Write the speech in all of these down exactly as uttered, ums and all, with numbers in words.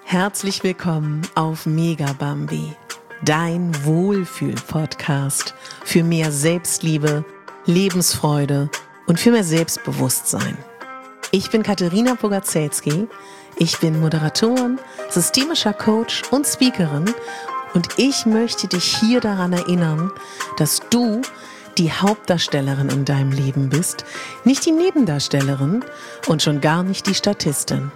Herzlich willkommen auf Mega Bambi, dein Wohlfühl-Podcast für mehr Selbstliebe, Lebensfreude und für mehr Selbstbewusstsein. Ich bin Katharina Bogaczewski, ich bin Moderatorin, systemischer Coach und Speakerin und ich möchte dich hier daran erinnern, dass du die Hauptdarstellerin in deinem Leben bist, nicht die Nebendarstellerin und schon gar nicht die Statistin.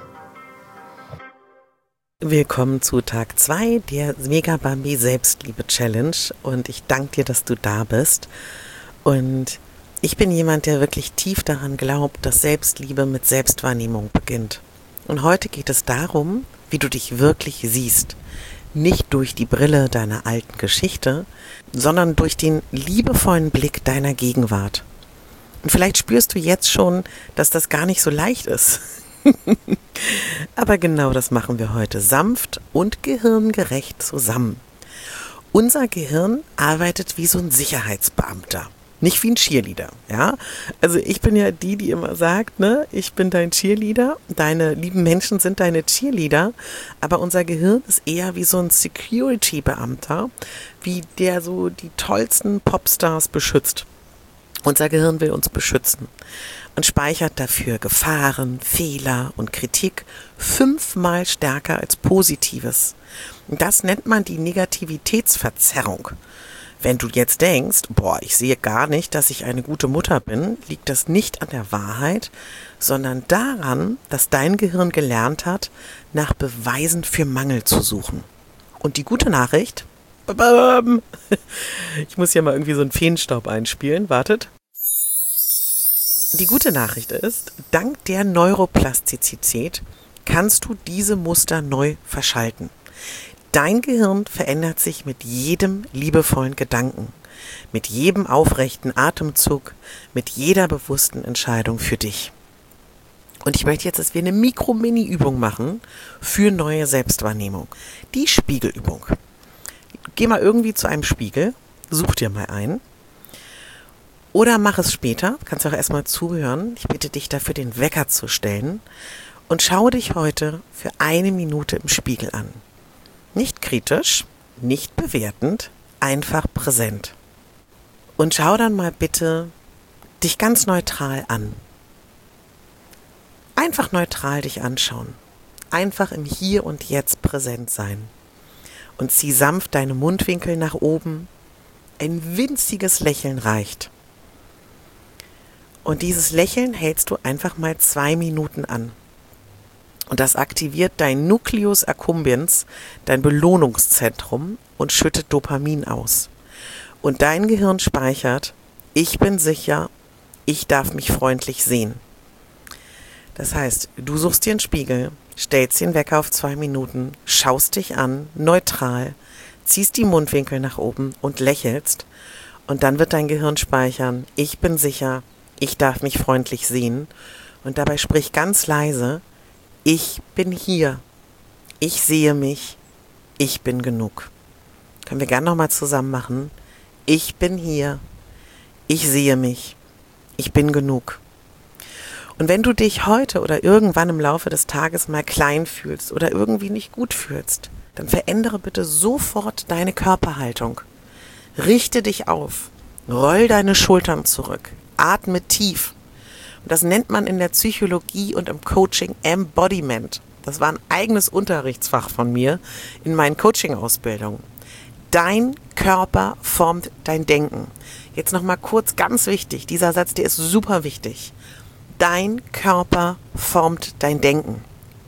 Willkommen zu Tag zwei der Mega Bambi Selbstliebe Challenge und ich danke dir, dass du da bist. Und ich bin jemand, der wirklich tief daran glaubt, dass Selbstliebe mit Selbstwahrnehmung beginnt. Und heute geht es darum, wie du dich wirklich siehst. Nicht durch die Brille deiner alten Geschichte, sondern durch den liebevollen Blick deiner Gegenwart. Und vielleicht spürst du jetzt schon, dass das gar nicht so leicht ist. Aber genau das machen wir heute sanft und gehirngerecht zusammen. Unser Gehirn arbeitet wie so ein Sicherheitsbeamter, nicht wie ein Cheerleader, ja? Also ich bin ja die, die immer sagt, ne, ich bin dein Cheerleader, deine lieben Menschen sind deine Cheerleader, aber unser Gehirn ist eher wie so ein Security-Beamter, wie der so die tollsten Popstars beschützt. Unser Gehirn will uns beschützen und speichert dafür Gefahren, Fehler und Kritik fünfmal stärker als Positives. Und das nennt man die Negativitätsverzerrung. Wenn du jetzt denkst, boah, ich sehe gar nicht, dass ich eine gute Mutter bin, liegt das nicht an der Wahrheit, sondern daran, dass dein Gehirn gelernt hat, nach Beweisen für Mangel zu suchen. Und die gute Nachricht, ich muss hier mal irgendwie so einen Feenstaub einspielen, wartet. Die gute Nachricht ist, dank der Neuroplastizität kannst du diese Muster neu verschalten. Dein Gehirn verändert sich mit jedem liebevollen Gedanken, mit jedem aufrechten Atemzug, mit jeder bewussten Entscheidung für dich. Und ich möchte jetzt, dass wir eine Mikro-Mini-Übung machen für neue Selbstwahrnehmung. Die Spiegelübung. Geh mal irgendwie zu einem Spiegel, such dir mal einen. Oder mach es später, kannst auch erstmal zuhören. Ich bitte dich dafür, den Wecker zu stellen und schau dich heute für eine Minute im Spiegel an. Nicht kritisch, nicht bewertend, einfach präsent. Und schau dann mal bitte dich ganz neutral an. Einfach neutral dich anschauen. Einfach im Hier und Jetzt präsent sein. Und zieh sanft deine Mundwinkel nach oben. Ein winziges Lächeln reicht. Und dieses Lächeln hältst du einfach mal zwei Minuten an. Und das aktiviert dein Nucleus accumbens, dein Belohnungszentrum und schüttet Dopamin aus. Und dein Gehirn speichert, ich bin sicher, ich darf mich freundlich sehen. Das heißt, du suchst dir einen Spiegel, stellst den Wecker auf zwei Minuten, schaust dich an, neutral, ziehst die Mundwinkel nach oben und lächelst. Und dann wird dein Gehirn speichern, ich bin sicher, ich darf mich freundlich sehen. Und dabei sprich ganz leise, ich bin hier, ich sehe mich, ich bin genug. Können wir gerne nochmal zusammen machen. Ich bin hier, ich sehe mich, ich bin genug. Und wenn du dich heute oder irgendwann im Laufe des Tages mal klein fühlst oder irgendwie nicht gut fühlst, dann verändere bitte sofort deine Körperhaltung. Richte dich auf, roll deine Schultern zurück, atme tief. Und das nennt man in der Psychologie und im Coaching Embodiment. Das war ein eigenes Unterrichtsfach von mir in meinen Coaching-Ausbildungen. Dein Körper formt dein Denken. Jetzt nochmal kurz, ganz wichtig, dieser Satz, der ist super wichtig. Dein Körper formt dein Denken.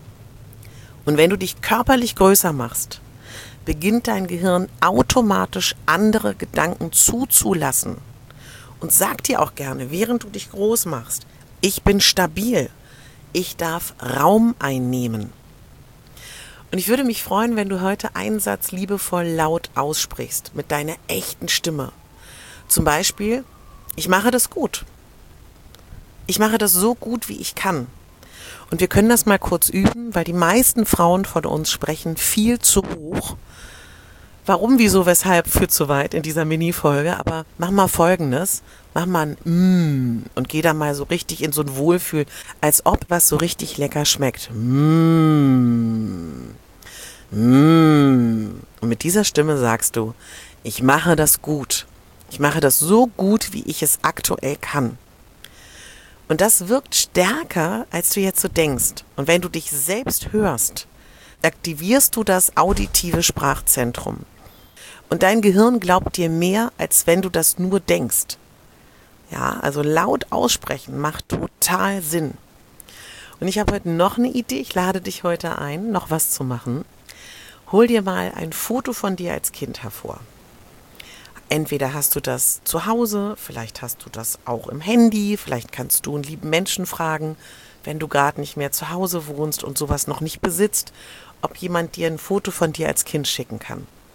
Und wenn du dich körperlich größer machst, beginnt dein Gehirn automatisch andere Gedanken zuzulassen. Und sag dir auch gerne, während du dich groß machst, ich bin stabil, ich darf Raum einnehmen. Und ich würde mich freuen, wenn du heute einen Satz liebevoll laut aussprichst, mit deiner echten Stimme. Zum Beispiel, ich mache das gut. Ich mache das so gut, wie ich kann. Und wir können das mal kurz üben, weil die meisten Frauen von uns sprechen viel zu hoch. Warum, wieso, weshalb, führt zu weit in dieser Mini-Folge, aber mach mal Folgendes, mach mal ein Mmm und geh da mal so richtig in so ein Wohlfühl, als ob was so richtig lecker schmeckt. Mmm. Mm. Und mit dieser Stimme sagst du, ich mache das gut. Ich mache das so gut, wie ich es aktuell kann. Und das wirkt stärker, als du jetzt so denkst. Und wenn du dich selbst hörst, aktivierst du das auditive Sprachzentrum. Und dein Gehirn glaubt dir mehr, als wenn du das nur denkst. Ja, also laut aussprechen macht total Sinn. Und ich habe heute noch eine Idee. Ich lade dich heute ein, noch was zu machen. Hol dir mal ein Foto von dir als Kind hervor. Entweder hast du das zu Hause, vielleicht hast du das auch im Handy, vielleicht kannst du einen lieben Menschen fragen, wenn du gerade nicht mehr zu Hause wohnst und sowas noch nicht besitzt, ob jemand dir ein Foto von dir als Kind schicken kann.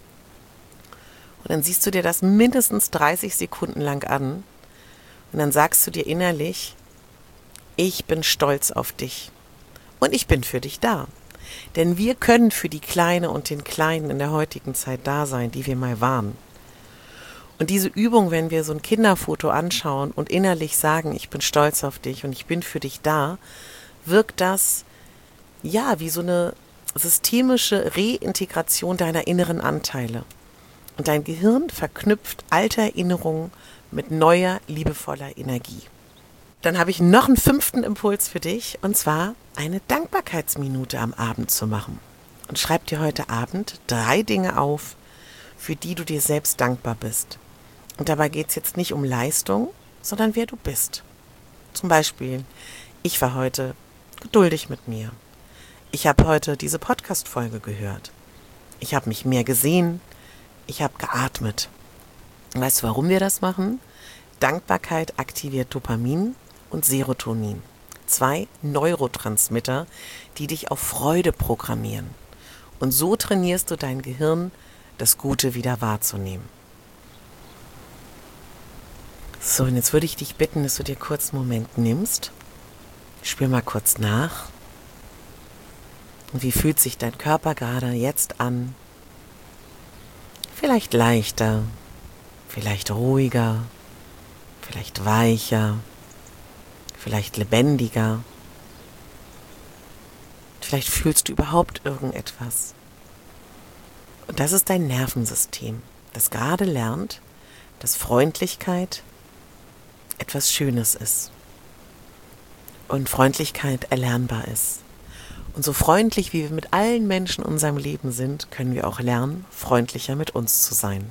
Und dann siehst du dir das mindestens dreißig Sekunden lang an und dann sagst du dir innerlich, ich bin stolz auf dich und ich bin für dich da. Denn wir können für die Kleine und den Kleinen in der heutigen Zeit da sein, die wir mal waren. Und diese Übung, wenn wir so ein Kinderfoto anschauen und innerlich sagen, ich bin stolz auf dich und ich bin für dich da, wirkt das ja wie so eine systemische Reintegration deiner inneren Anteile. Und dein Gehirn verknüpft alte Erinnerungen mit neuer, liebevoller Energie. Dann habe ich noch einen fünften Impuls für dich, und zwar eine Dankbarkeitsminute am Abend zu machen. Und schreib dir heute Abend drei Dinge auf, für die du dir selbst dankbar bist. Und dabei geht es jetzt nicht um Leistung, sondern wer du bist. Zum Beispiel, ich war heute geduldig mit mir. Ich habe heute diese Podcast-Folge gehört. Ich habe mich mehr gesehen. Ich habe geatmet. Weißt du, warum wir das machen? Dankbarkeit aktiviert Dopamin und Serotonin. Zwei Neurotransmitter, die dich auf Freude programmieren. Und so trainierst du dein Gehirn, das Gute wieder wahrzunehmen. So, und jetzt würde ich dich bitten, dass du dir kurz einen Moment nimmst. Spür mal kurz nach. Und wie fühlt sich dein Körper gerade jetzt an? Vielleicht leichter, vielleicht ruhiger, vielleicht weicher, vielleicht lebendiger. Vielleicht fühlst du überhaupt irgendetwas. Und das ist dein Nervensystem, das gerade lernt, dass Freundlichkeit etwas Schönes ist und Freundlichkeit erlernbar ist. Und so freundlich, wie wir mit allen Menschen in unserem Leben sind, können wir auch lernen, freundlicher mit uns zu sein.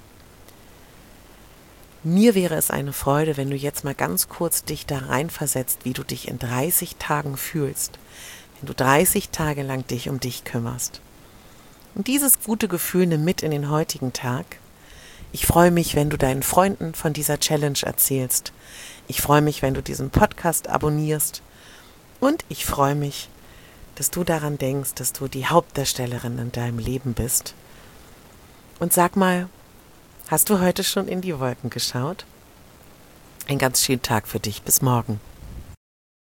Mir wäre es eine Freude, wenn du jetzt mal ganz kurz dich da reinversetzt, wie du dich in dreißig Tagen fühlst, wenn du dreißig Tage lang dich um dich kümmerst. Und dieses gute Gefühl nimm mit in den heutigen Tag. Ich freue mich, wenn du deinen Freunden von dieser Challenge erzählst. Ich freue mich, wenn du diesen Podcast abonnierst. Und ich freue mich, dass du daran denkst, dass du die Hauptdarstellerin in deinem Leben bist. Und sag mal, hast du heute schon in die Wolken geschaut? Einen ganz schönen Tag für dich. Bis morgen.